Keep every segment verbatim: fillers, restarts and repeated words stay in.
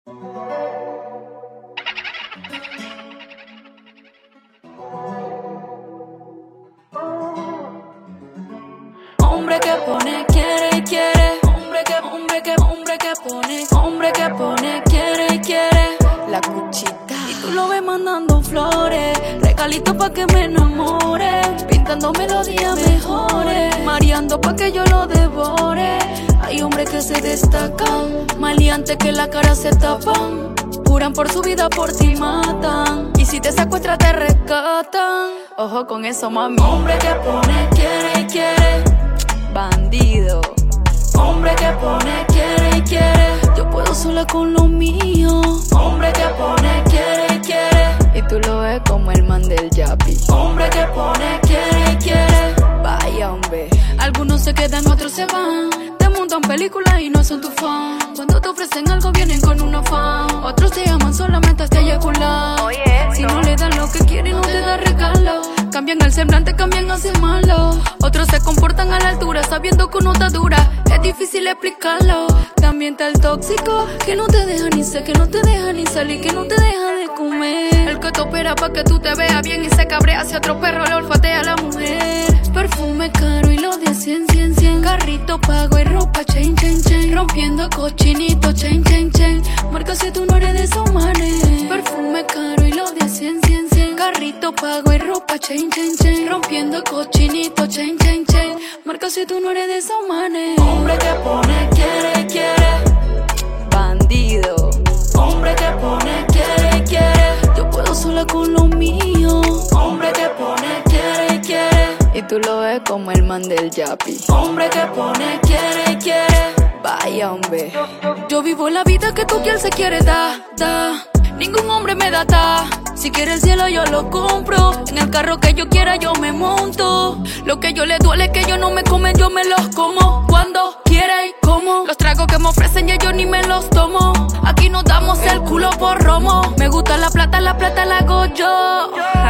Hombre que pone, quiere y quiere. Hombre que, hombre que, hombre que pone. Hombre que pone, quiere y quiere. La cuchita. Y tú lo ves mandando flores, regalitos pa' que me enamore, pintando melodías mejores, mareando pa' que yo lo devore. Hay hombres que se destacan, maleantes que la cara se tapan, juran por su vida, por ti matan, y si te secuestran te rescatan. Ojo con eso, mami. Hombre que pone, quiere y quiere. Bandido. Hombre que pone, quiere y quiere. Yo puedo sola con lo mío. Hombre que pone, quiere y quiere. Y tú lo ves como el man del yapi. Hombre que pone, quiere y quiere. Vaya, hombre. Algunos se quedan, otros se van. Te montan películas y no son tu fan. Cuando te ofrecen algo vienen con un afán. Otros te aman solamente hasta eyacular. Si no le dan lo que quieren, no te dan regalo. Cambian el semblante, cambian hacia malo. Otros se comportan a la altura, sabiendo que uno está dura. Es difícil explicarlo. También está el tóxico, que no te deja ni ser, que no te deja ni salir, que no te deja de comer. El que te opera pa' que tú te veas bien y se cabrea hacia otro perro, le olfatea a la mujer. Perfume caro y lo de cien, cien, cien. Carrito pago y ropa chain, chain, chain. Rompiendo cochinito, chain, chain, chain. Marca si tú no eres de esos manes. Perfume caro y lo de cien, cien, cien. Carrito pago y ropa chain, chain, chain. Rompiendo cochinito, chain, chain, chain. Marca si tú no eres de esos manes. Hombre que pone, quiere, quiere. Bandido. Hombre que pone, quiere, quiere. Yo puedo sola con lo mío. Hombre que pone, quiere, quiere. Y tú lo ves como el man del yapi. Hombre que pone, quiere, quiere. Vaya, hombre. Yo vivo la vida que tú quieres, se quiere dar, da. Ningún hombre me da ta. Si quiere el cielo yo lo compro. En el carro que yo quiera yo me monto. Lo que yo le duele es que ellos no me comen, yo me los como. Cuando quiera y como. Los tragos que me ofrecen ya yo ni me los tomo. Aquí nos damos el culo por romo. Me gusta la plata, la plata la hago yo.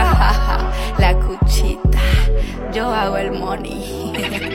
La cuchita, yo hago el money.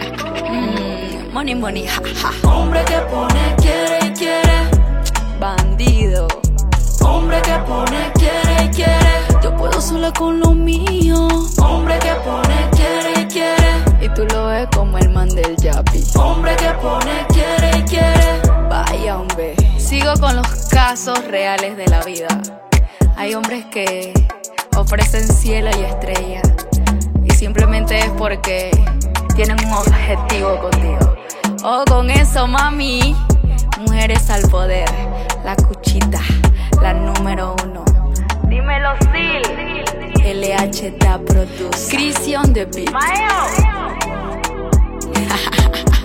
mm, Money, money, ja, ja. Hombre que pone, quiere y quiere. Bandido. Hombre que pone, quiere y quiere. Yo puedo sola con lo mío. Hombre que pone, quiere y quiere. Y tú lo ves como el man del yapi. Hombre que pone, quiere y quiere. Vaya, hombre. Sigo con los casos reales de la vida. Hay hombres que ofrecen cielo y estrella, y simplemente es porque tienen un objetivo contigo. Oh, con eso, mami. Mujeres al poder. La cuchita, la número uno. Dímelo, Sil. L H T produce. Christian the beat. Maeo.